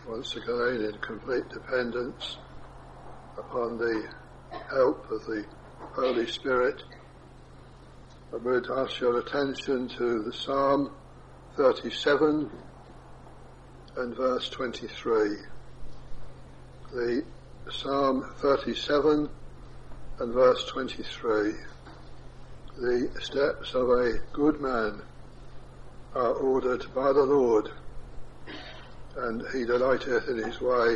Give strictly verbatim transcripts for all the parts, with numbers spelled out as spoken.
once again in complete dependence upon the help of the Holy Spirit. I would ask your attention to the Psalm thirty-seven and verse twenty-three. The Psalm thirty-seven and verse twenty-three. The steps of a good man are ordered by the Lord, and he delighteth in his way.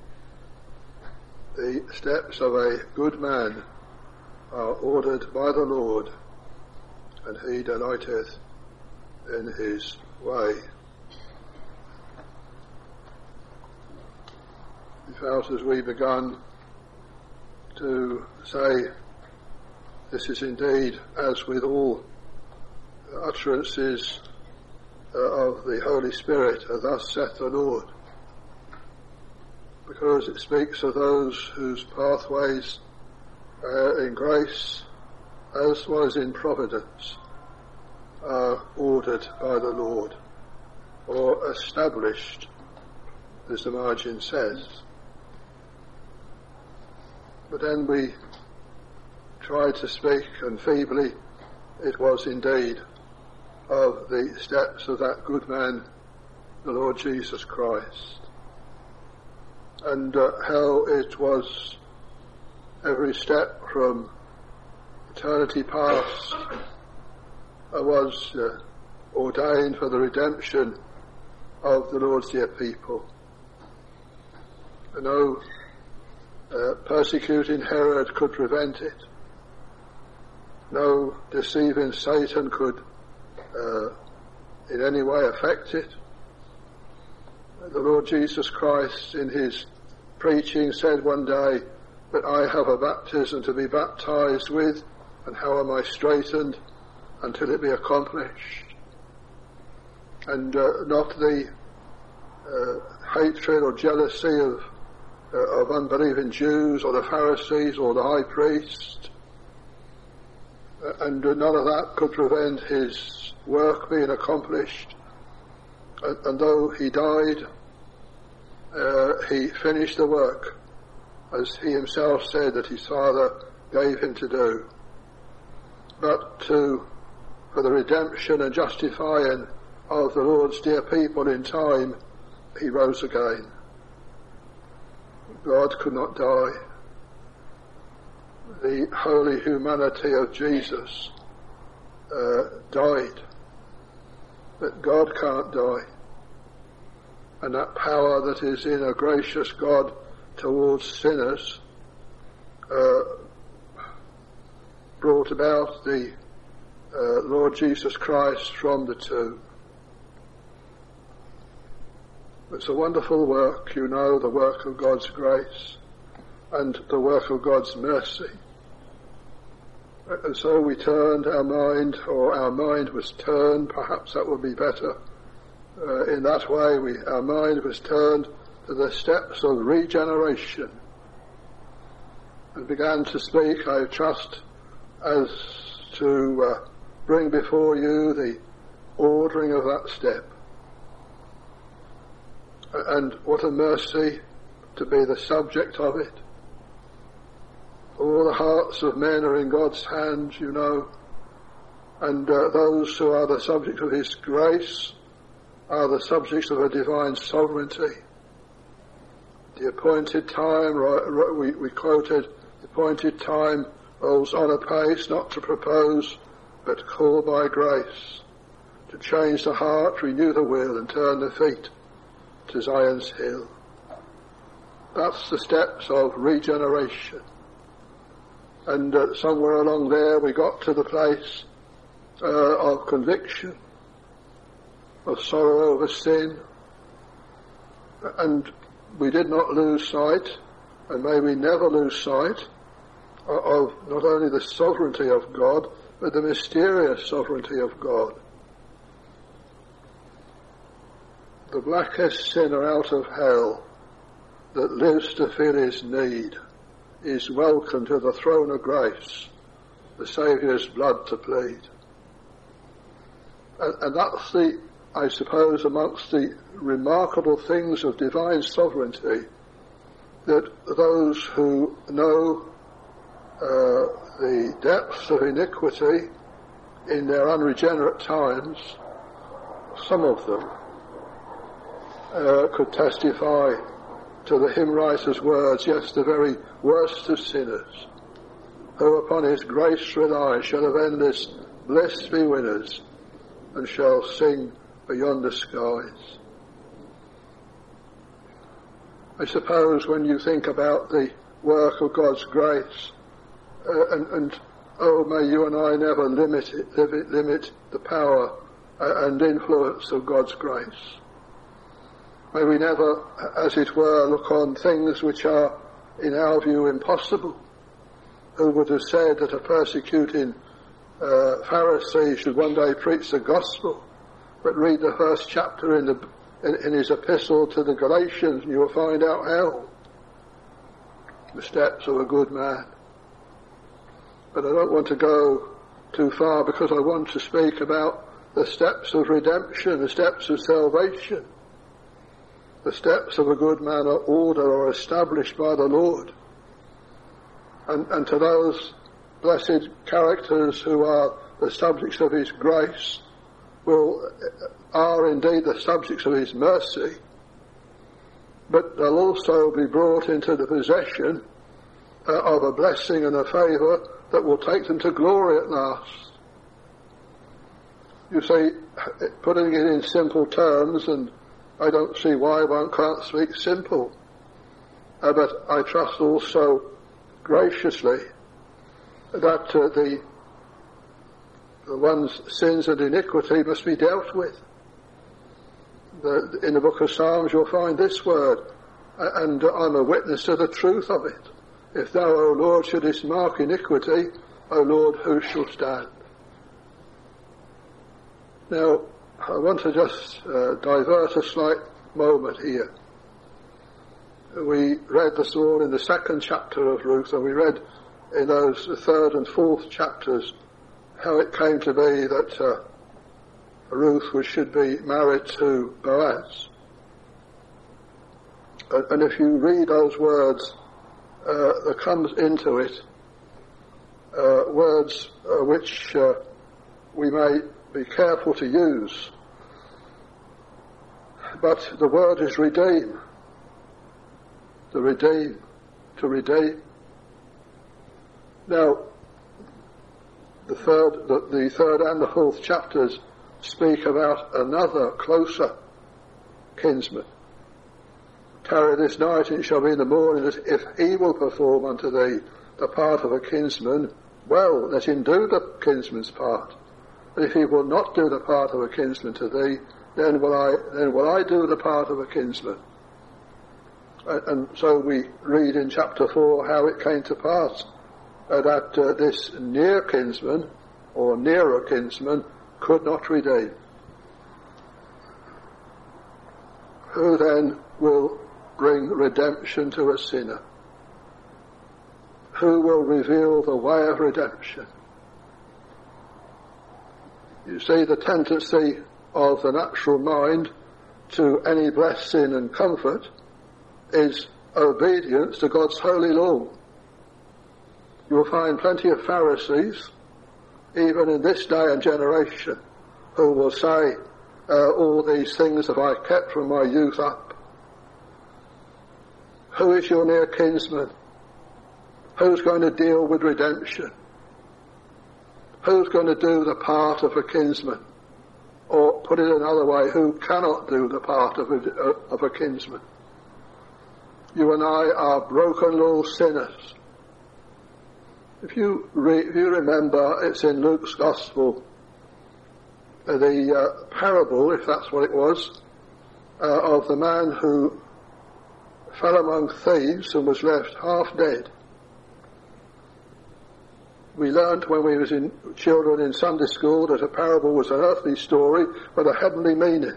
The steps of a good man are ordered by the Lord, and he delighteth in his way. We felt as we begun to say, this is indeed, as with all utterances uh, of the Holy Spirit, uh, thus saith the Lord, because it speaks of those whose pathways uh, in grace as well as in providence are ordered by the Lord, or established, as the margin says. But then we tried to speak, and feebly it was indeed, of the steps of that good man, the Lord Jesus Christ, and uh, how it was every step from eternity past uh, was uh, ordained for the redemption of the Lord's dear people. And no uh, persecuting Herod could prevent it. No deceiving Satan could uh, in any way affect it. The Lord Jesus Christ in his preaching said one day, but I have a baptism to be baptized with, and how am I straitened until it be accomplished? And uh, not the uh, hatred or jealousy of, uh, of unbelieving Jews or the Pharisees or the high priest, uh, and uh, none of that could prevent his work being accomplished. And, and though he died, uh, he finished the work, as he himself said that his Father gave him to do. But to, for the redemption and justifying of the Lord's dear people in time, he rose again. God could not die. The holy humanity of Jesus uh, died. But God can't die. And that power that is in a gracious God towards sinners uh, brought about the uh, Lord Jesus Christ from the tomb. It's a wonderful work, you know, the work of God's grace and the work of God's mercy. And so we turned our mind, or our mind was turned, perhaps that would be better. Uh, in that way, we, our mind was turned to the steps of regeneration and began to speak, I trust, as to uh, bring before you the ordering of that step. And what a mercy to be the subject of it. All the hearts of men are in God's hands, you know, and uh, those who are the subject of his grace are the subjects of a divine sovereignty. The appointed time, right, we, we quoted, the appointed time rolls on apace, not to propose, but call by grace, to change the heart, renew the will, and turn the feet to Zion's hill. That's the steps of regeneration. And uh, somewhere along there we got to the place uh, of conviction, of sorrow over sin, and we did not lose sight, and may we never lose sight, of not only the sovereignty of God, but the mysterious sovereignty of God. The blackest sinner out of hell that lives to feel his need is welcome to the throne of grace, the Saviour's blood to plead. And, and that's the I suppose amongst the remarkable things of divine sovereignty, that those who know uh, the depths of iniquity in their unregenerate times, some of them uh, could testify to the hymn writer's words, yes, the very worst of sinners, who upon his grace rely, shall of endless bliss be winners, and shall sing beyond the skies. I suppose when you think about the work of God's grace, uh, and, and oh, may you and I never limit it, limit, limit the power uh, and influence of God's grace. May we never, as it were, look on things which are, in our view, impossible. Who would have said that a persecuting uh, Pharisee should one day preach the gospel? But read the first chapter in, the, in, in his epistle to the Galatians, and you will find out how. The steps of a good man. But I don't want to go too far, because I want to speak about the steps of redemption, the steps of salvation. The steps of a good man are ordered or established by the Lord. And, and to those blessed characters who are the subjects of his grace, will are indeed the subjects of his mercy, but they'll also be brought into the possession uh, of a blessing and a favour that will take them to glory at last. You see, putting it in simple terms, and I don't see why one can't speak simple, uh, but I trust also graciously that uh, the the one's sins and iniquity must be dealt with. The, in the book of Psalms you'll find this word, and I'm a witness to the truth of it. If thou, O Lord, shouldest mark iniquity, O Lord, who shall stand? Now, I want to just uh, divert a slight moment here. We read this all in the second chapter of Ruth, and we read in those third and fourth chapters how it came to be that uh, Ruth was, should be married to Boaz. And, and if you read those words, uh, there comes into it uh, words uh, which uh, we may be careful to use. But the word is redeem. To redeem. To redeem. Now, the third, the, the third and the fourth chapters speak about another closer kinsman. Tarry this night, and it shall be in the morning, that if he will perform unto thee the part of a kinsman, well, let him do the kinsman's part. But if he will not do the part of a kinsman to thee, then will I, then will I do the part of a kinsman. And, and so we read in chapter four how it came to pass uh, that uh, this near kinsman, or nearer kinsman, could not redeem. Who then will bring redemption to a sinner? Who will reveal the way of redemption? You see, the tendency of the natural mind to any blessing and comfort is obedience to God's holy law. You will find plenty of Pharisees, even in this day and generation, who will say, uh, all these things have I kept from my youth up. Who is your near kinsman? Who's going to deal with redemption? Who's going to do the part of a kinsman? Or, put it another way, who cannot do the part of a, of a kinsman? You and I are broken law sinners. If you, re, if you remember, it's in Luke's Gospel, uh, the uh, parable, if that's what it was, uh, of the man who fell among thieves and was left half dead. We learnt when we was in children in Sunday school that a parable was an earthly story with a heavenly meaning.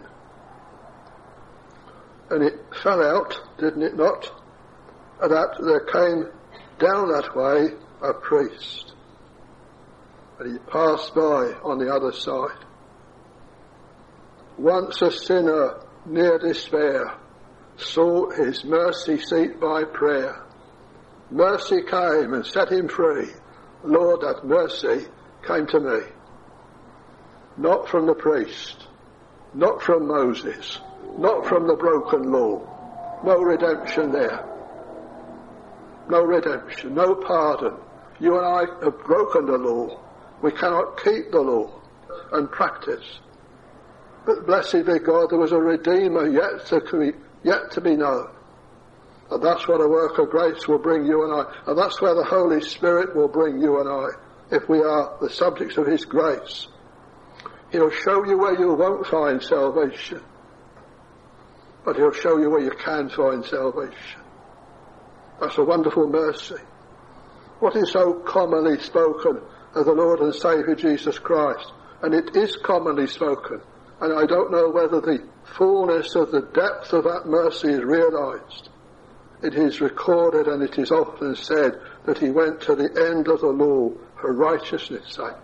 And it fell out, didn't it not, that there came down that way a priest. And he passed by on the other side. once a sinner near despair, sought his mercy seat by prayer. Mercy came and set him free. Lord, that mercy came to me. Not from the priest, not from Moses, not from the broken law. No redemption there. No redemption, no pardon. You and I have broken the law. We cannot keep the law and practice. But blessed be God, there was a Redeemer yet to be, yet to be known. And that's what a work of grace will bring you and I. And that's where the Holy Spirit will bring you and I, if we are the subjects of his grace. He'll show you where you won't find salvation, but he'll show you where you can find salvation. That's a wonderful mercy. What is so commonly spoken of the Lord and Saviour Jesus Christ? And it is commonly spoken. And I don't know whether the fullness of the depth of that mercy is realised. It is recorded and it is often said that he went to the end of the law for righteousness' sake.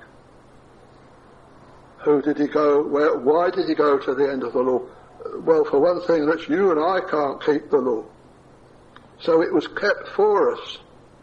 Who did he go? Where? Why did he go to the end of the law? Well, for one thing, that you and I can't keep the law. So it was kept for us.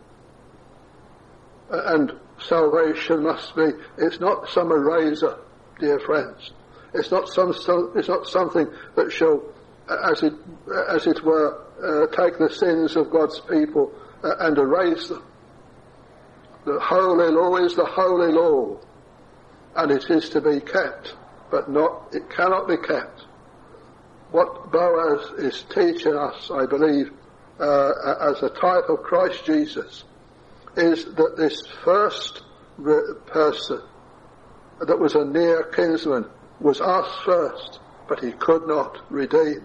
And salvation must be, it's not some eraser, dear friends. It's not some, some it's not something that shall, as it, as it were, uh, take the sins of God's people uh, and erase them. The holy law is the holy law, and it is to be kept, but not, it cannot be kept. What Boaz is teaching us, I believe, uh, as a type of Christ Jesus, is that this first re- person that was a near kinsman was asked first, but he could not redeem.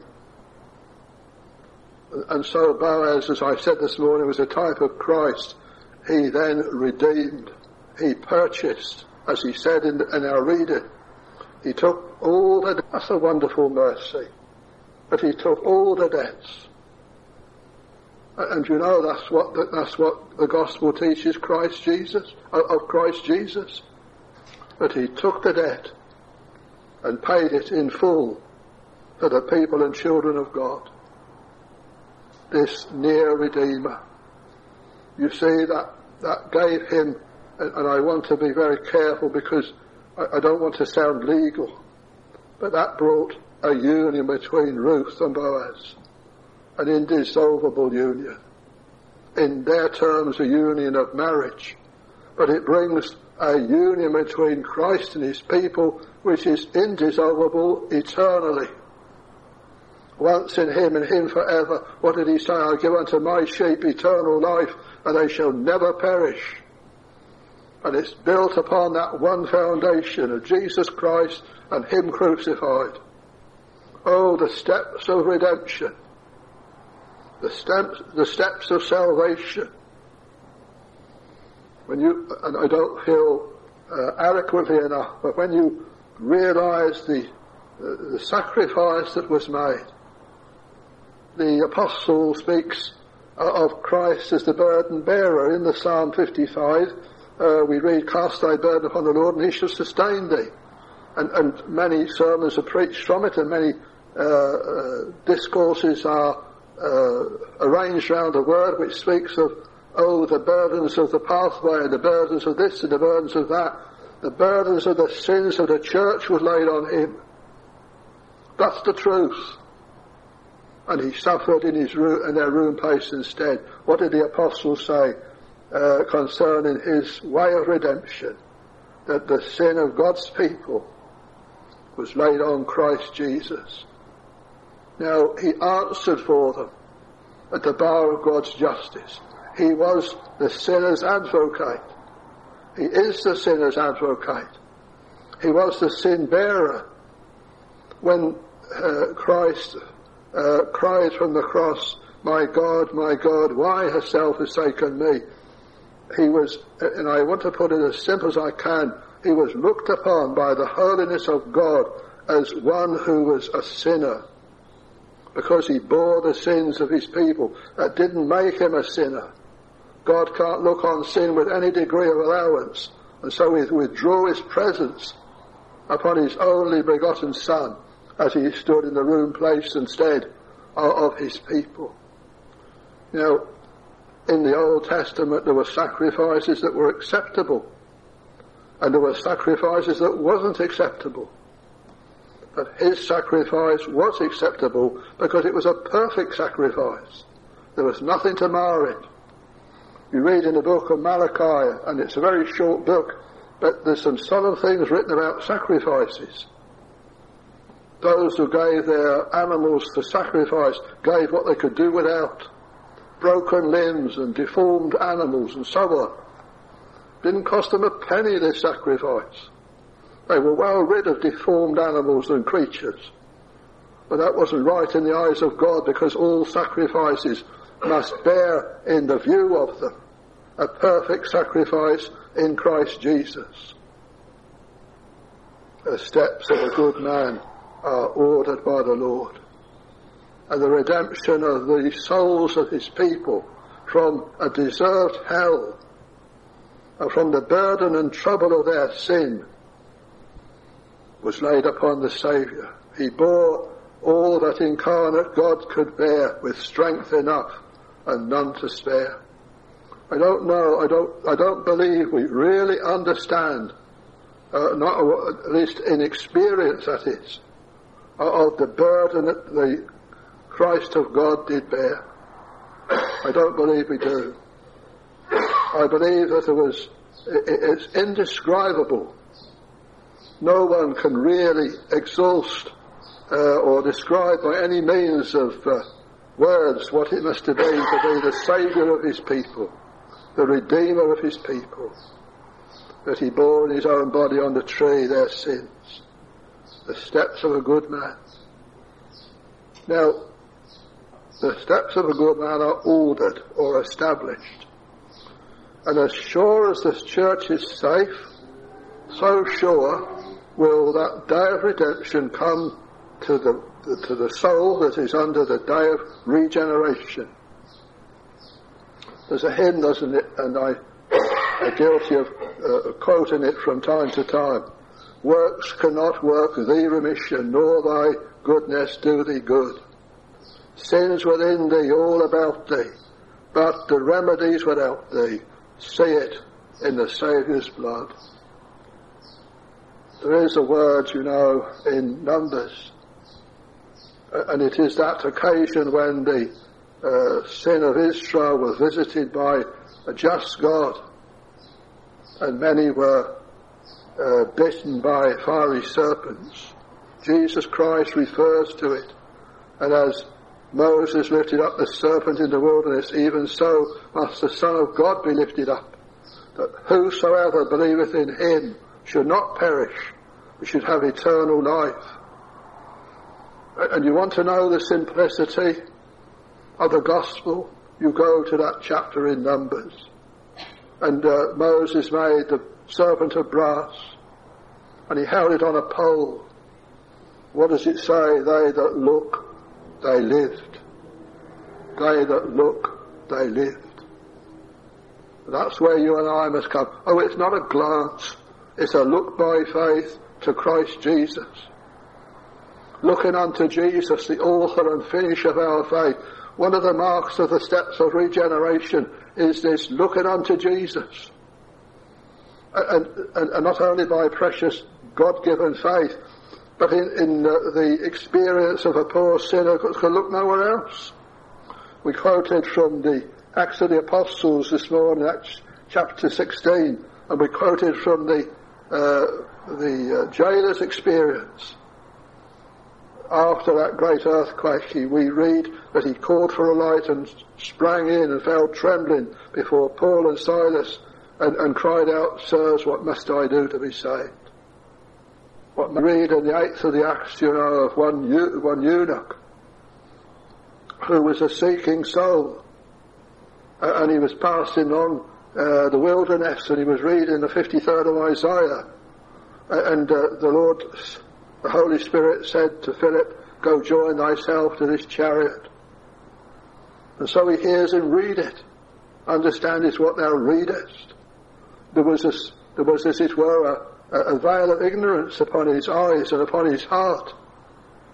And so Boaz, as I said this morning, was a type of Christ. He then redeemed, he purchased, as he said in, in our reading. He took all the, that's a wonderful mercy, but he took all the debts. And you know that's what the, that's what the gospel teaches Christ Jesus, of Christ Jesus. But he took the debt and paid it in full for the people and children of God. This near Redeemer. You see, that, that gave him, and, and I want to be very careful because I, I don't want to sound legal, but that brought a union between Ruth and Boaz. An indissoluble union. In their terms, a union of marriage. But it brings a union between Christ and his people which is indissoluble eternally. Once in him and him forever. What did he say? I'll give unto my sheep eternal life, and they shall never perish. And it's built upon that one foundation of Jesus Christ and him crucified. Oh, the steps of redemption. The steps, the steps of salvation. When you, and I don't feel uh, adequately enough, but when you realise the, uh, the sacrifice that was made, the apostle speaks of Christ as the burden bearer in the Psalm fifty-five. Uh, we read, "Cast thy burden upon the Lord, and he shall sustain thee." And, and many sermons are preached from it, and many uh, uh, discourses are Uh, arranged round a word which speaks of, oh, the burdens of the pathway, the burdens of this and the burdens of that. The burdens of the sins of the church was laid on him. That's the truth. And he suffered in his room, in their room place instead. What did the apostle say uh, concerning his way of redemption? That the sin of God's people was laid on Christ Jesus. Now, he answered for them at the bar of God's justice. He was the sinner's advocate. He is the sinner's advocate. He was the sin bearer. When uh, Christ uh, cried from the cross, "My God, my God, why hast thou forsaken me?" He was, and I want to put it as simple as I can, he was looked upon by the holiness of God as one who was a sinner. Because he bore the sins of his people. That didn't make him a sinner. God can't look on sin with any degree of allowance. And so he withdrew his presence upon his only begotten Son. as he stood in the room place instead of his people. You know, in the Old Testament there were sacrifices that were acceptable, and there were sacrifices that wasn't acceptable. But his sacrifice was acceptable because it was a perfect sacrifice. There was nothing to mar it. You read in the book of Malachi, and it's a very short book, but there's some solemn things written about sacrifices. Those who gave their animals for sacrifice gave what they could do without. Broken limbs and deformed animals and so on. Didn't cost them a penny, this sacrifice. They were well rid of deformed animals and creatures. But that wasn't right in the eyes of God, because all sacrifices must bear in the view of them a perfect sacrifice in Christ Jesus. The steps of a good man are ordered by the Lord, and the redemption of the souls of his people from a deserved hell and from the burden and trouble of their sin was laid upon the Saviour. He bore all that incarnate God could bear with strength enough and none to spare. I don't know, I don't, I don't believe we really understand, uh, not at least in experience that is, of the burden that the Christ of God did bear. I don't believe we do. I believe that it was, it, it's indescribable. No one can really exhaust uh, or describe by any means of uh, words what it must have been to be the Saviour of his people, the Redeemer of his people, that he bore in his own body on the tree their sins. The steps of a good man. Now, the steps of a good man are ordered or established. And as sure as this church is safe, so sure will that day of redemption come to the, to the soul that is under the day of regeneration. There's a hymn, doesn't it, and I am guilty of uh, quoting it from time to time. Works cannot work thee remission, nor thy goodness do thee good. Sins within thee, all about thee, but the remedies without thee. See it in the Saviour's blood. There is a word, you know, in Numbers, and it is that occasion when the uh, sin of Israel was visited by a just God, and many were Uh, bitten by fiery serpents. Jesus Christ refers to it, and as Moses lifted up the serpent in the wilderness, even so must the Son of God be lifted up, that whosoever believeth in him should not perish, but should have eternal life. And you want to know the simplicity of the gospel? You go to that chapter in Numbers, and uh, Moses made the serpent of brass, and he held it on a pole. What does it say? They that look, they lived. They that look, they lived. That's where you and I must come. Oh, it's not a glance. It's a look by faith to Christ Jesus. Looking unto Jesus, the author and finisher of our faith. One of the marks of the steps of regeneration is this looking unto Jesus. And, and, and not only by precious God-given faith, but in, in uh, the experience of a poor sinner who can look nowhere else. We quoted from the Acts of the Apostles this morning, Acts chapter sixteen, and we quoted from the uh, the uh, jailer's experience. After that great earthquake, we read that he called for a light and sprang in and fell trembling before Paul and Silas, And, and cried out, Sirs, what must I do to be saved? What we read in the eighth of the Acts, you know, of one, one eunuch who was a seeking soul, uh, and he was passing on uh, the wilderness, and he was reading the fifty-third of Isaiah, uh, and uh, the Lord, the Holy Spirit said to Philip, go join thyself to this chariot. And so he hears him read it. Understand is what thou readest. There was, a, there was as it were, a, a veil of ignorance upon his eyes and upon his heart.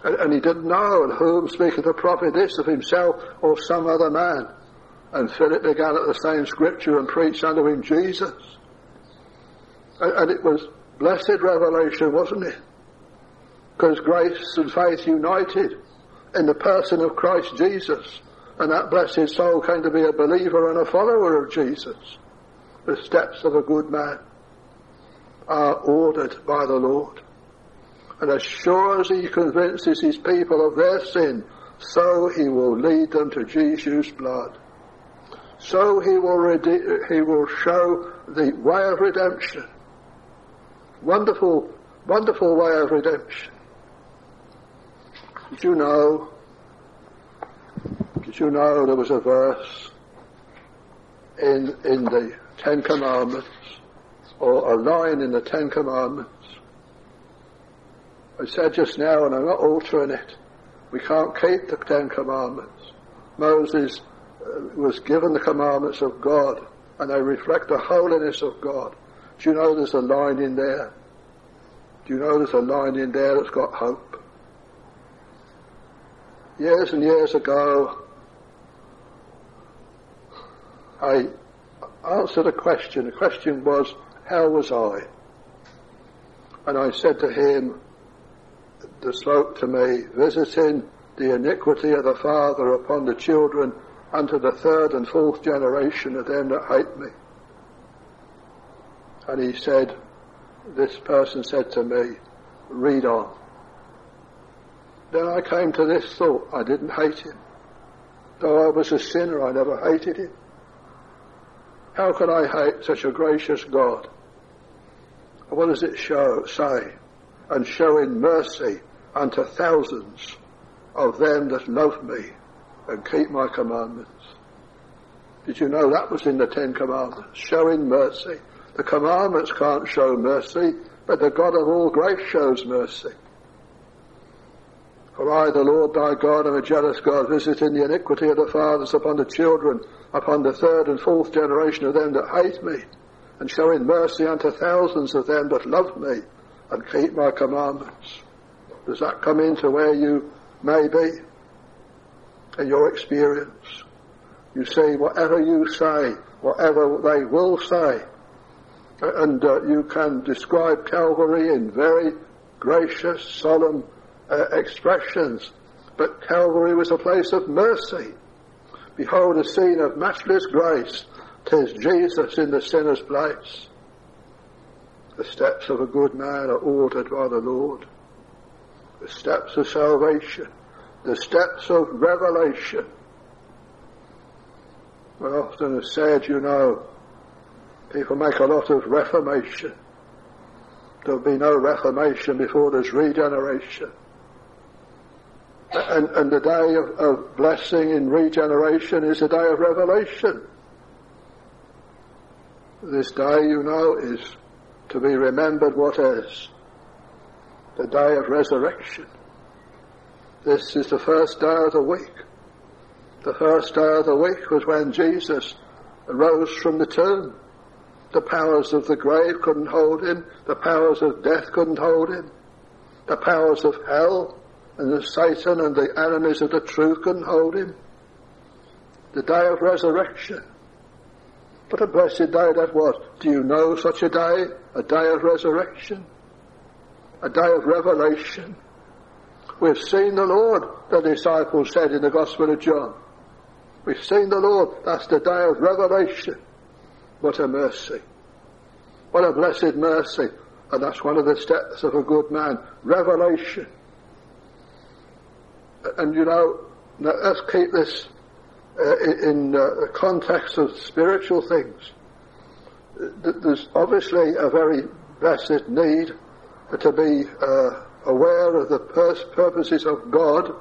And, and he didn't know, and whom speaketh the prophet this, of himself or some other man? And Philip began at the same scripture and preached unto him Jesus. And, and it was blessed revelation, wasn't it? Because grace and faith united in the person of Christ Jesus. And that blessed soul came to be a believer and a follower of Jesus. The steps of a good man are ordered by the Lord. And as sure as he convinces his people of their sin, so he will lead them to Jesus' blood. So he will rede- he will show the way of redemption. Wonderful, wonderful way of redemption. Did you know, did you know there was a verse in, in the Ten Commandments, or a line in the Ten Commandments? I said just now, and I'm not altering it, we can't keep the Ten Commandments. Moses uh, was given the commandments of God, and they reflect the holiness of God. Do you know there's a line in there? Do you know there's a line in there that's got hope? Years and years ago, I answered a question. The question was, how was I? And I said to him, that spoke to me, visiting the iniquity of the father upon the children unto the third and fourth generation of them that hate me. And he said, this person said to me, read on. Then I came to this thought, I didn't hate him. Though I was a sinner, I never hated him. How can I hate such a gracious God? What does it show, say? And showing mercy unto thousands of them that love me and keep my commandments. Did you know that was in the Ten Commandments? Showing mercy. The commandments can't show mercy, but the God of all grace shows mercy. For I, the Lord thy God, am a jealous God, visiting the iniquity of the fathers upon the children, upon the third and fourth generation of them that hate me, and showing mercy unto thousands of them that love me and keep my commandments. Does that come into where you may be in your experience? You see, whatever you say, whatever they will say, and uh, you can describe Calvary in very gracious, solemn uh, expressions, but Calvary was a place of mercy. Behold, a scene of matchless grace. 'Tis Jesus in the sinner's place. The steps of a good man are ordered by the Lord. The steps of salvation, the steps of revelation. I often have said, you know, people make a lot of reformation. There'll be no reformation before there's regeneration. And, and the day of, of blessing in regeneration is the day of revelation. This day, you know, is to be remembered what is. The day of resurrection. This is the first day of the week. The first day of the week was when Jesus arose from the tomb. The powers of the grave couldn't hold him. The powers of death couldn't hold him. The powers of hell and the Satan and the enemies of the truth couldn't hold him. The day of resurrection. What a blessed day that was. Do you know such a day? A day of resurrection. A day of revelation. We've seen the Lord, the disciples said in the Gospel of John. We've seen the Lord. That's the day of revelation. What a mercy. What a blessed mercy. And that's one of the steps of a good man. Revelation. And you know, let's keep this uh, in uh, the context of spiritual things. There's obviously a very blessed need to be uh, aware of the pur- purposes of God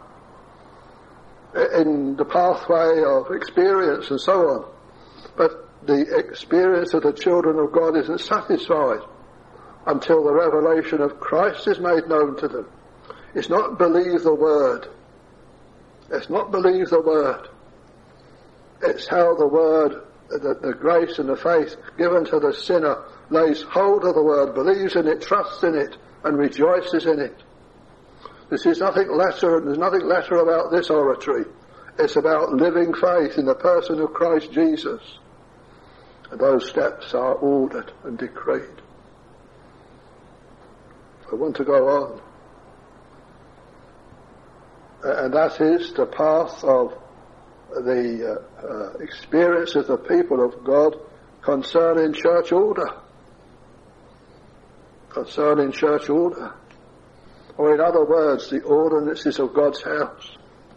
in the pathway of experience and so on. But the experience of the children of God isn't satisfied until the revelation of Christ is made known to them. It's not believe the word. It's not believe the word. It's how the word, the, the grace and the faith given to the sinner lays hold of the word, believes in it, trusts in it, and rejoices in it. This is nothing lesser, and there's nothing lesser about this oratory. It's about living faith in the person of Christ Jesus. And those steps are ordered and decreed. I want to go on. And that is the path of the uh, uh, experience of the people of God concerning church order. Concerning church order. Or in other words, the ordinances of God's house.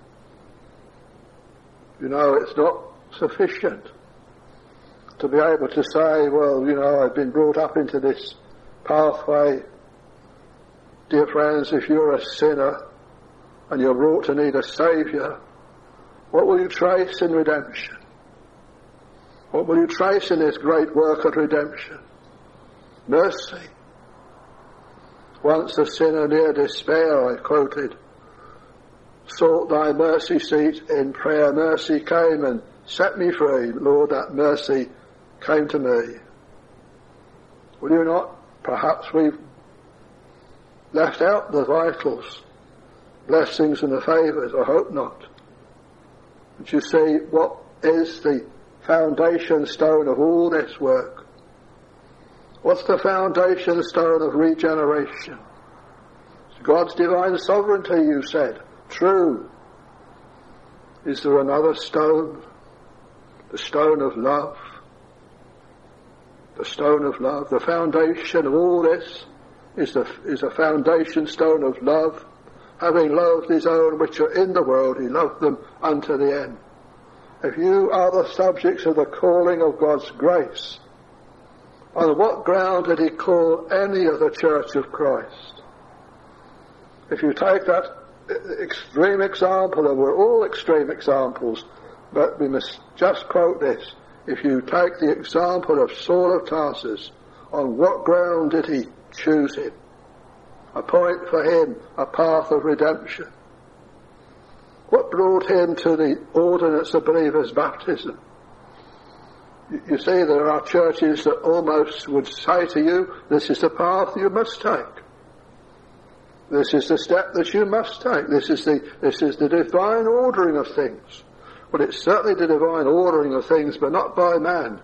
You know, it's not sufficient to be able to say, well, you know, I've been brought up into this pathway. Dear friends, if you're a sinner and you're brought to need a Saviour, what will you trace in redemption? What will you trace in this great work of redemption? Mercy. Once a sinner near despair, I quoted, sought thy mercy seat in prayer. Mercy came and set me free. Lord, that mercy came to me. Will you not? Perhaps we've left out the vitals, blessings and the favours. I hope not. But you see, what is the foundation stone of all this work? What's the foundation stone of regeneration? It's God's divine sovereignty, you said. True. Is there another stone? The stone of love. The stone of love. The foundation of all this is the is a foundation stone of love. Having loved his own which are in the world, he loved them unto the end. If you are the subjects of the calling of God's grace, on what ground did he call any of the church of Christ? If you take that extreme example, and we're all extreme examples, but we must just quote this. If you take the example of Saul of Tarsus, on what ground did he choose him? Appoint for him a path of redemption. What brought him to the ordinance of believers' baptism? You, you see, there are churches that almost would say to you, this is the path you must take. This is the step that you must take. This is the, this is the divine ordering of things. Well, it's certainly the divine ordering of things, but not by man.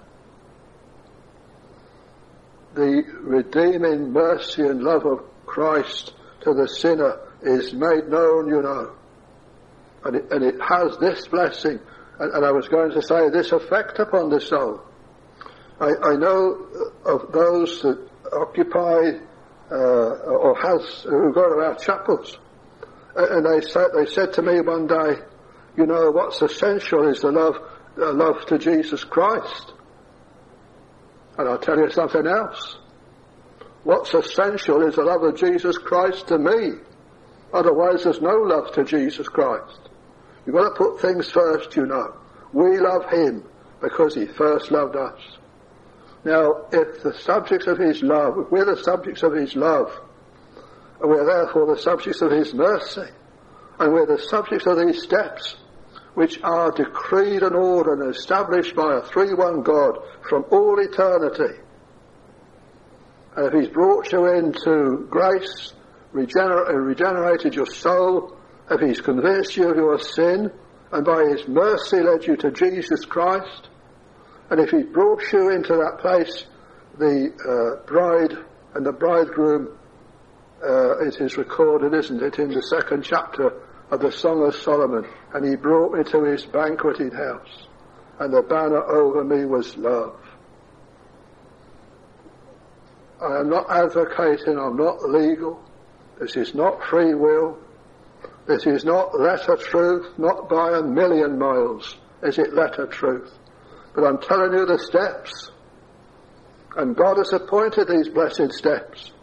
The redeeming mercy and love of Christ to the sinner is made known, you know. And it, and it has this blessing, and, and I was going to say this effect upon the soul. I, I know of those that occupy uh, or has who go to our chapels, and they said they said to me one day, you know, what's essential is the love, uh, love to Jesus Christ. And I'll tell you something else. What's essential is the love of Jesus Christ to me. Otherwise there's no love to Jesus Christ. You've got to put things first, you know. We love him because he first loved us. Now, if the subjects of his love, if we're the subjects of his love, and we're therefore the subjects of his mercy, and we're the subjects of these steps, which are decreed and ordered and established by a three-one God from all eternity. And if he's brought you into grace, regener- regenerated your soul, if he's convinced you of your sin, and by his mercy led you to Jesus Christ, and if he's brought you into that place, the uh, bride and the bridegroom, uh, it is recorded, isn't it, in the second chapter of the Song of Solomon, and he brought me to his banqueting house, and the banner over me was love. I am not advocating, I'm not legal, this is not free will, this is not letter truth, not by a million miles is it letter truth, but I'm telling you the steps, and God has appointed these blessed steps.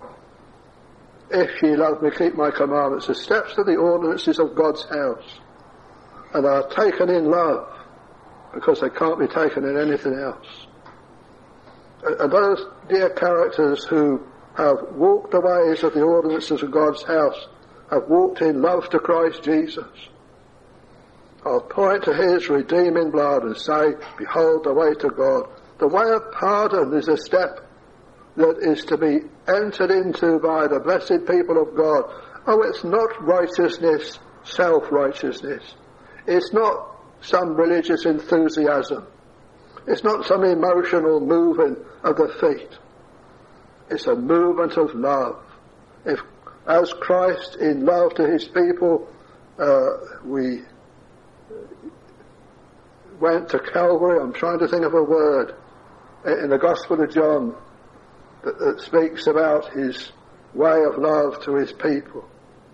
If ye love me, keep my commandments. The steps to the ordinances of God's house. And are taken in love, because they can't be taken in anything else. And those dear characters who have walked the ways of the ordinances of God's house have walked in love to Christ Jesus. I'll point to his redeeming blood and say, behold the way to God. The way of pardon is a step that is to be entered into by the blessed people of God, Oh, it's not righteousness, self-righteousness. It's not some religious enthusiasm. It's not some emotional moving of the feet. It's a movement of love. If, as Christ in love to his people, uh, we went to Calvary, I'm trying to think of a word in the Gospel of John that, that speaks about his way of love to his people.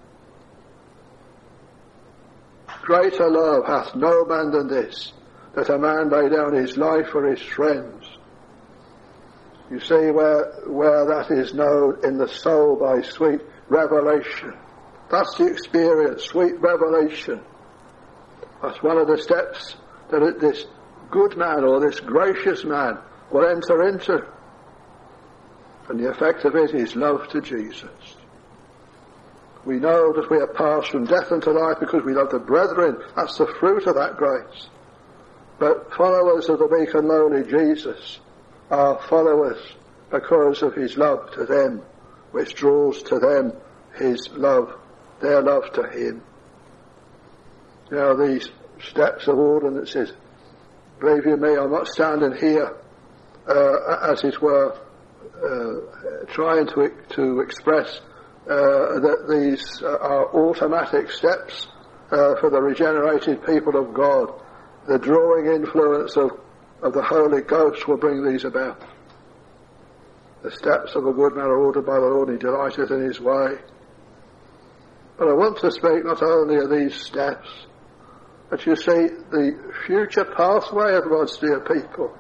Greater love hath no man than this, that a man lay down his life for his friends. You see where where that is known in the soul by sweet revelation. That's the experience, sweet revelation. That's one of the steps that this good man or this gracious man will enter into. And the effect of it is love to Jesus. We know that we are passed from death unto life because we love the brethren. That's the fruit of that grace. But followers of the meek and lowly Jesus are followers because of his love to them, which draws to them his love, their love to him. You know, these steps of ordinances, believe you me, I'm not standing here, uh, as it were, uh, trying to to express uh, that these are automatic steps uh, for the regenerated people of God. The drawing influence of, of the Holy Ghost will bring these about. The steps of a good man are ordered by the Lord, and he delighteth in his way. But I want to speak not only of these steps, but you see the future pathway of God's dear people.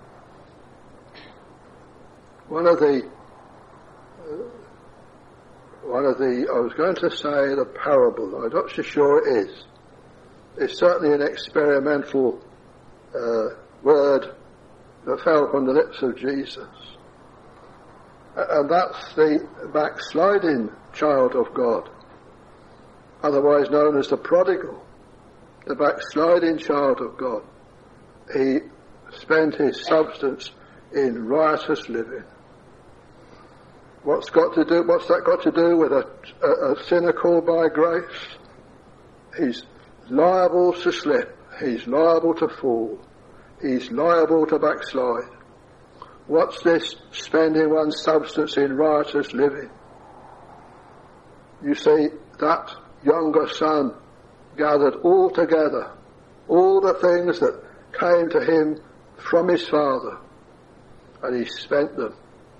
One of the, uh, one of the, I was going to say the parable, I'm not so sure it is. It's certainly an experimental uh, word that fell from the lips of Jesus. And that's the backsliding child of God, otherwise known as the prodigal, the backsliding child of God. He spent his substance in riotous living. What's got to do? What's that got to do with a, a, a sinner called by grace? He's liable to slip. He's liable to fall. He's liable to backslide. What's this spending one's substance in riotous living? You see, that younger son gathered all together, all the things that came to him from his father, and he spent them.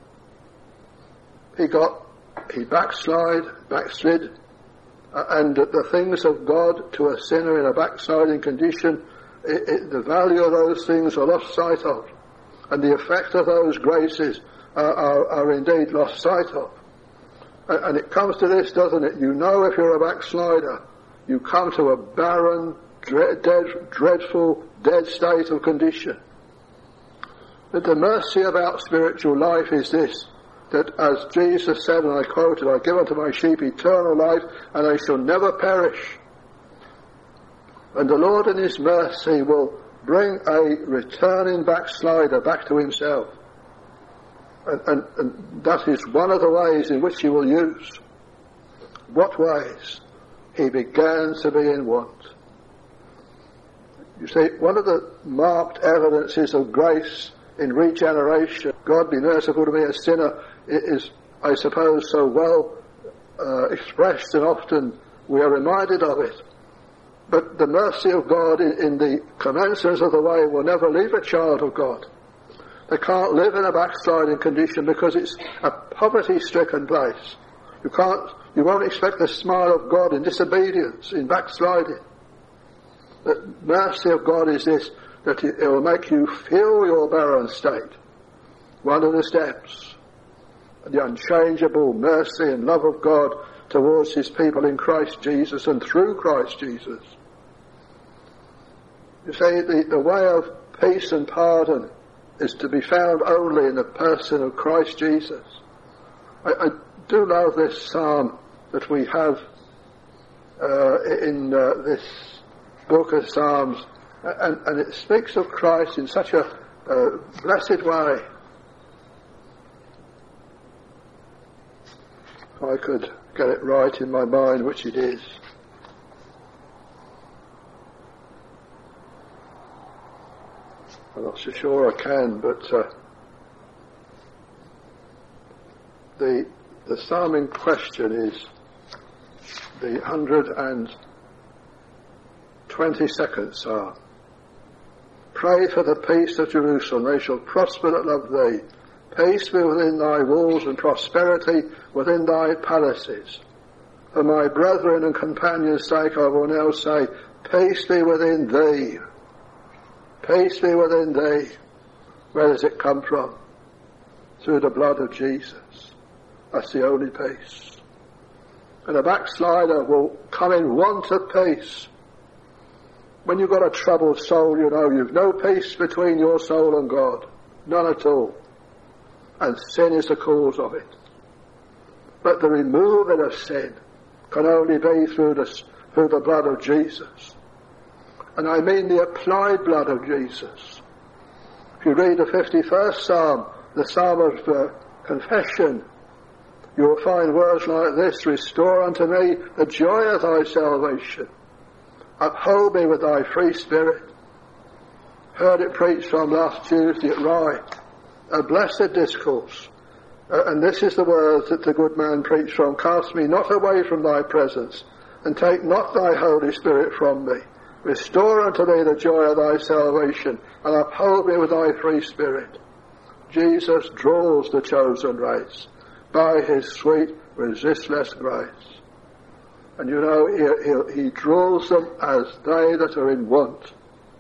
He got, he backslid, backslid, and the things of God to a sinner in a backsliding condition, it, it, the value of those things are lost sight of, and the effect of those graces are, are, are indeed lost sight of. And, and it comes to this, doesn't it? You know, if you're a backslider, you come to a barren, dread, dead, dreadful, dead state of condition. But the mercy about spiritual life is this, that as Jesus said, and I quoted, I give unto my sheep eternal life, and they shall never perish. And the Lord in his mercy will bring a returning backslider back to himself. And, and, and that is one of the ways in which he will use. What ways? He began to be in want. You see, one of the marked evidences of grace in regeneration, God be merciful to me a sinner, is, I suppose, so well uh, expressed, and often we are reminded of it. But the mercy of God in, in the commencements of the way will never leave a child of God. They can't live in a backsliding condition because it's a poverty-stricken place. You can't, you won't expect the smile of God in disobedience, in backsliding. The mercy of God is this, that it, it will make you feel your barren state. One of the steps. The unchangeable mercy and love of God towards his people in Christ Jesus and through Christ Jesus. You see, the, the way of peace and pardon is to be found only in the person of Christ Jesus. I, I do love this psalm that we have uh, in uh, this book of Psalms, and, and it speaks of Christ in such a uh, blessed way. If I could get it right in my mind, which it is. I'm not so sure I can, but uh, the the psalm in question is the one hundred twenty-second psalm. Pray for the peace of Jerusalem, they shall prosper that love thee. Peace be within thy walls and prosperity within thy palaces. For my brethren and companions' sake I will now say, peace be within thee. Peace be within thee. Where does it come from? Through the blood of Jesus. That's the only peace. And a backslider will come in want of peace. When you've got a troubled soul, you know you've no peace between your soul and God. None at all. And sin is the cause of it. But the removal of sin can only be through the, through the blood of Jesus. And I mean the applied blood of Jesus. If you read the fifty-first Psalm, the Psalm of uh, confession, you will find words like this: restore unto me the joy of thy salvation. Uphold me with thy free spirit. Heard it preached from last Tuesday at Rye. A blessed discourse. Uh, and this is the words that the good man preached from. Cast me not away from thy presence, and take not thy Holy Spirit from me. Restore unto me the joy of thy salvation, and uphold me with thy free spirit. Jesus draws the chosen race by his sweet, resistless grace. And you know, he, he, he draws them as they that are in want.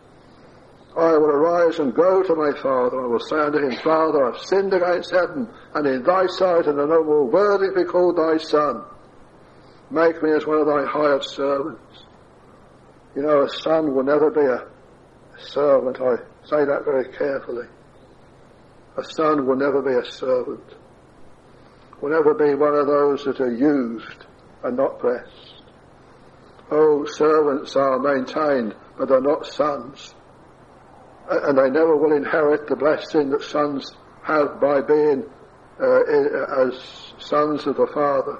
I will arise and go to my Father. I will say unto him, Father, I have sinned against heaven and in thy sight, and am no more worthy to be called thy son. Make me as one of thy hired servants. You know, a son will never be a servant. I say that very carefully. A son will never be a servant. Will never be one of those that are used and not blessed. Oh, servants are maintained, but they're not sons. And they never will inherit the blessing that sons have by being uh, as sons of the Father.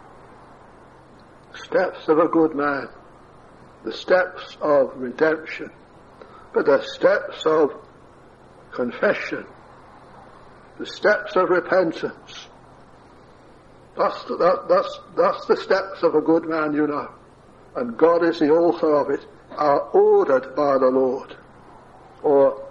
Steps of a good man. The steps of redemption. But the steps of confession. The steps of repentance. That's the, that, that's, that's the steps of a good man, you know. And God is the author of it, are ordered by the Lord. Or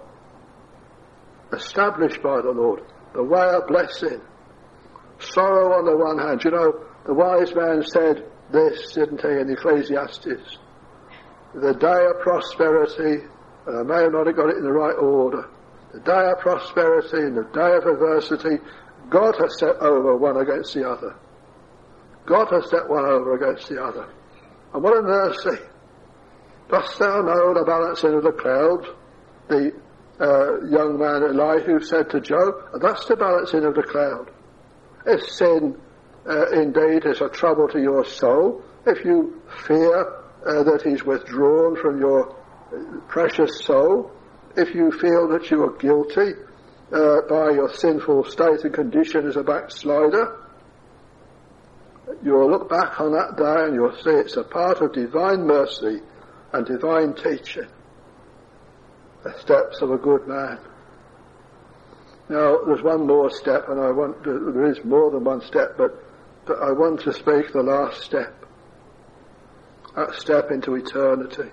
established by the Lord. The way of blessing. Sorrow on the one hand. You know, the wise man said this, didn't he, in Ecclesiastes? The day of prosperity, and I may have not got it in the right order, the day of prosperity and the day of adversity, God has set over one against the other. God has set one over against the other. And what a mercy. Dost thou know the balancing of the clouds? The uh, young man Elihu said to Job, that's the balancing of the cloud. If sin uh, indeed is a trouble to your soul, if you fear uh, that he's withdrawn from your precious soul, if you feel that you are guilty uh, by your sinful state and condition as a backslider, you'll look back on that day and you'll see it's a part of divine mercy and divine teaching. The steps of a good man. Now, there's one more step, and I want to, there is more than one step, but, but I want to speak the last step. That step into eternity.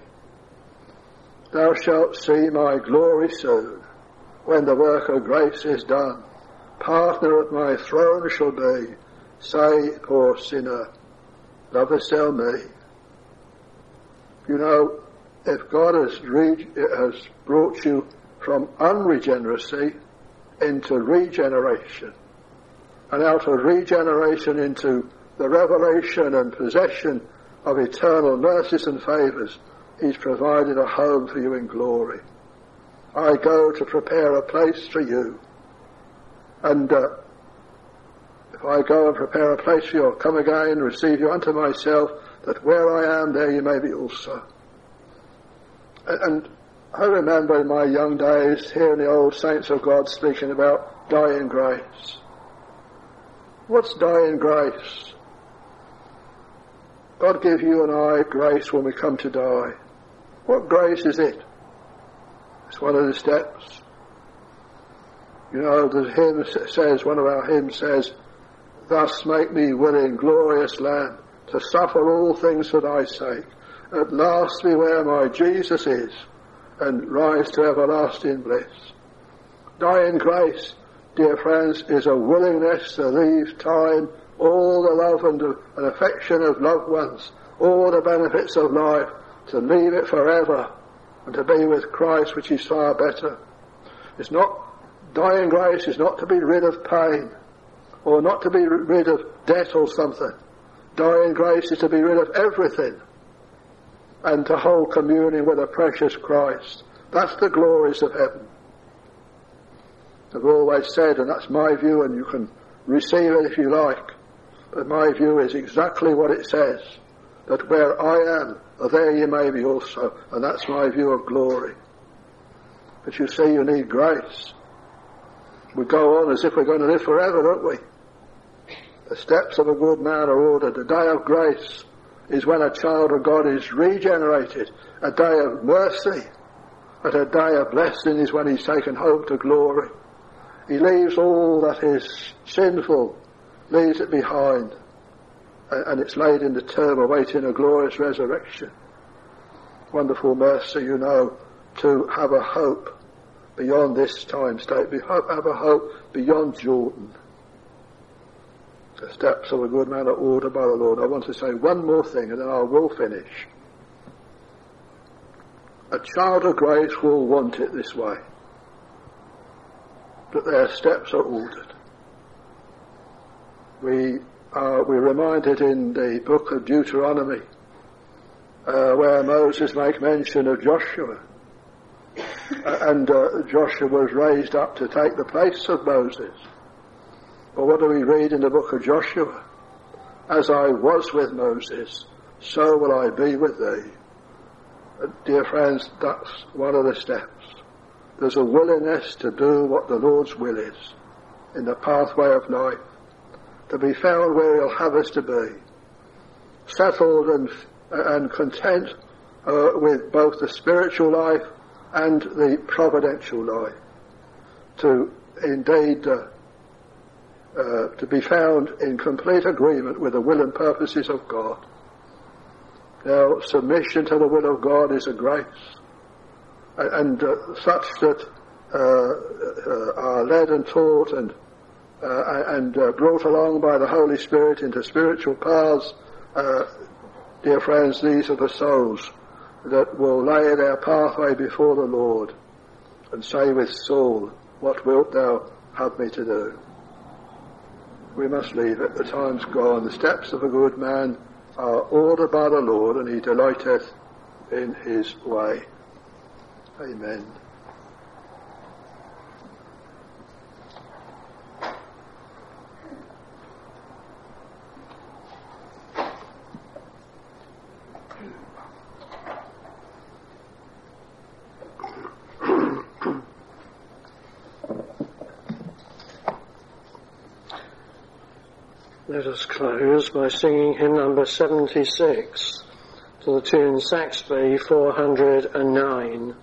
Thou shalt see my glory soon, when the work of grace is done. Partner at my throne shall be. Say, poor sinner, lovest thou me? You know, if God has, re- has brought you from unregeneracy into regeneration, and out of regeneration into the revelation and possession of eternal mercies and favours, he's provided a home for you in glory. I go to prepare a place for you. And uh, if I go and prepare a place for you, I'll come again and receive you unto myself, that where I am, there you may be also. And I remember in my young days hearing the old saints of God speaking about dying grace. What's dying grace? God give you and I grace when we come to die. What grace is it? It's one of the steps. You know, the hymn says, one of our hymns says, thus make me willing, glorious Lamb, to suffer all things for thy sake. At last be where my Jesus is, and rise to everlasting bliss. Die in grace, dear friends, is a willingness to leave time, all the love and, and affection of loved ones, all the benefits of life, to leave it forever, and to be with Christ, which is far better. It's not, dying grace is not to be rid of pain, or not to be rid of debt or something. Dying grace is to be rid of everything, and to hold communion with the precious Christ. That's the glories of heaven. I've always said, and that's my view, and you can receive it if you like, but my view is exactly what it says, that where I am, there you may be also, and that's my view of glory. But you see, you need grace. We go on as if we're going to live forever, don't we? The steps of a good man are ordered. The day of grace is when a child of God is regenerated. A day of mercy, but a day of blessing is when he's taken home to glory. He leaves all that is sinful, leaves it behind, and it's laid in the tomb awaiting a glorious resurrection. Wonderful mercy, you know, to have a hope beyond this time state, have a hope beyond Jordan. The steps of a good man are ordered by the Lord. I want to say one more thing and then I will finish. A child of grace will want it this way, that their steps are ordered. We are we're reminded in the book of Deuteronomy uh, where Moses makes mention of Joshua, uh, and uh, Joshua was raised up to take the place of Moses. But what do we read in the book of Joshua? As I was with Moses, so will I be with thee. Uh, dear friends, that's one of the steps. There's a willingness to do what the Lord's will is in the pathway of life, to be found where he'll have us to be, settled and and content uh, with both the spiritual life and the providential life, to indeed uh, uh, to be found in complete agreement with the will and purposes of God. Now, submission to the will of God is a grace, and uh, such that uh, uh, are led and taught and uh, and uh, brought along by the Holy Spirit into spiritual paths. Uh, dear friends, these are the souls that will lay their pathway before the Lord and say with Saul, what wilt thou have me to do? We must leave it. The time's gone. The steps of a good man are ordered by the Lord, and he delighteth in his way. Amen. Let us close by singing hymn number seventy-six to the tune Saxby four hundred nine.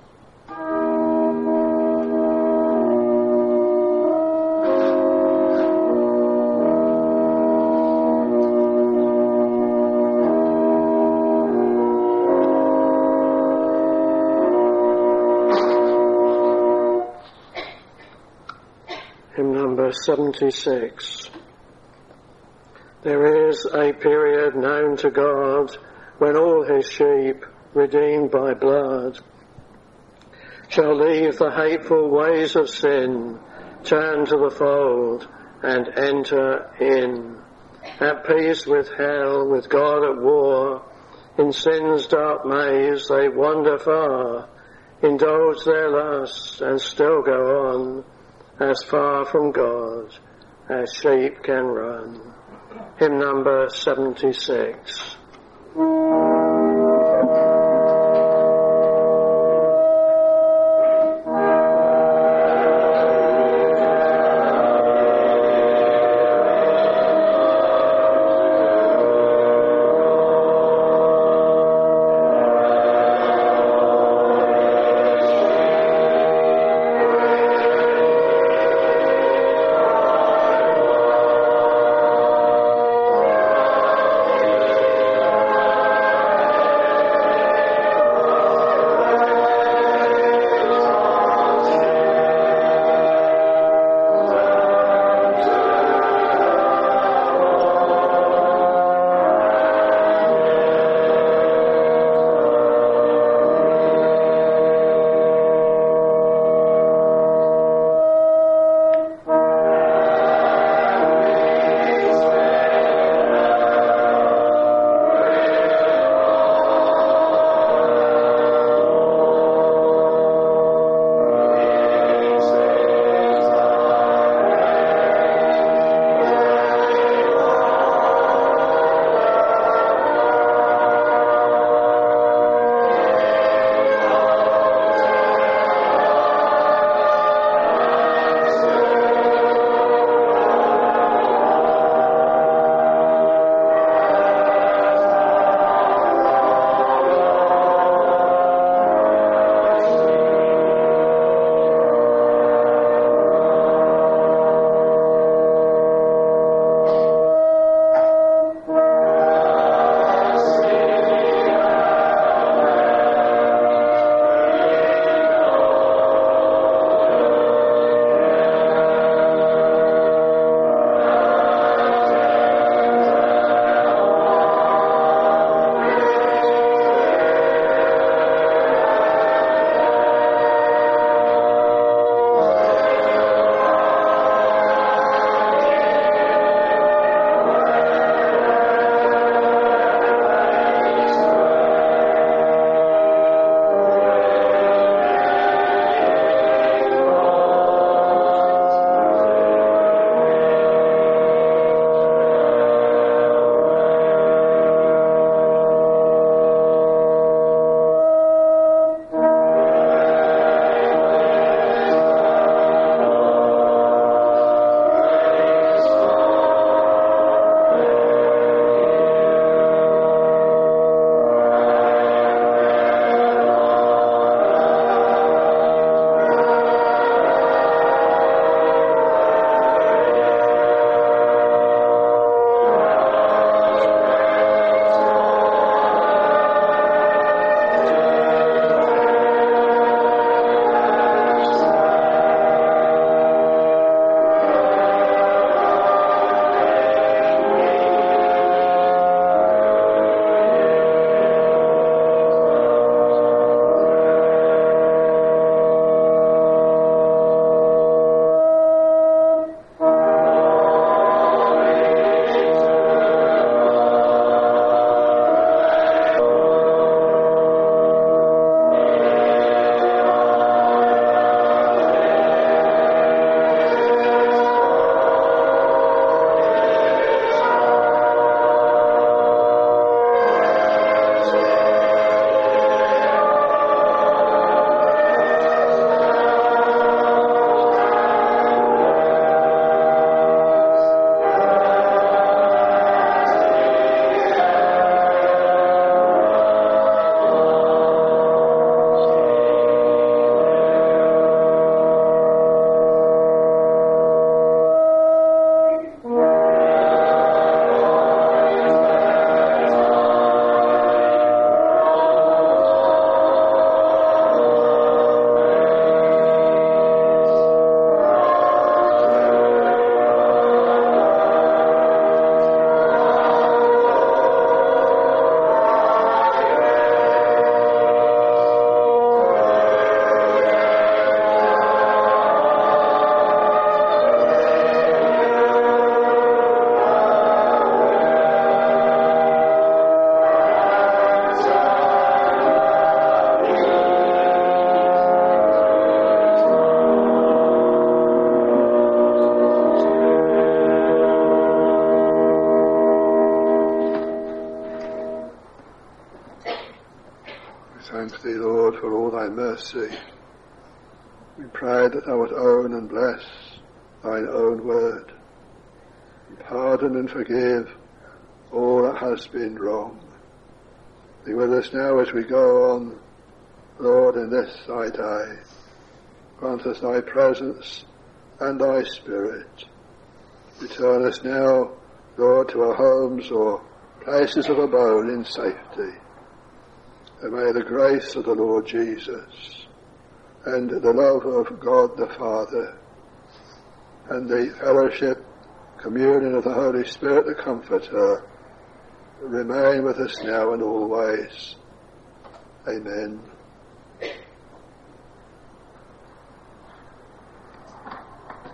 Hymn number seventy-six. There is a period known to God when all his sheep, redeemed by blood, shall leave the hateful ways of sin, turn to the fold, and enter in. At peace with hell, with God at war, in sin's dark maze they wander far, indulge their lusts, and still go on, as far from God as sheep can run. Hymn number seventy-six. thank thee, Lord, for all thy mercy. We pray that thou wilt own and bless thine own word, and pardon and forgive all that has been wrong. Be with us now as we go on, Lord, in this thy day. Grant us thy presence and thy spirit. Return us now, Lord, to our homes or places of abode in safety. And may the grace of the Lord Jesus and the love of God the Father and the fellowship, communion of the Holy Spirit, the Comforter, remain with us now and always. Amen.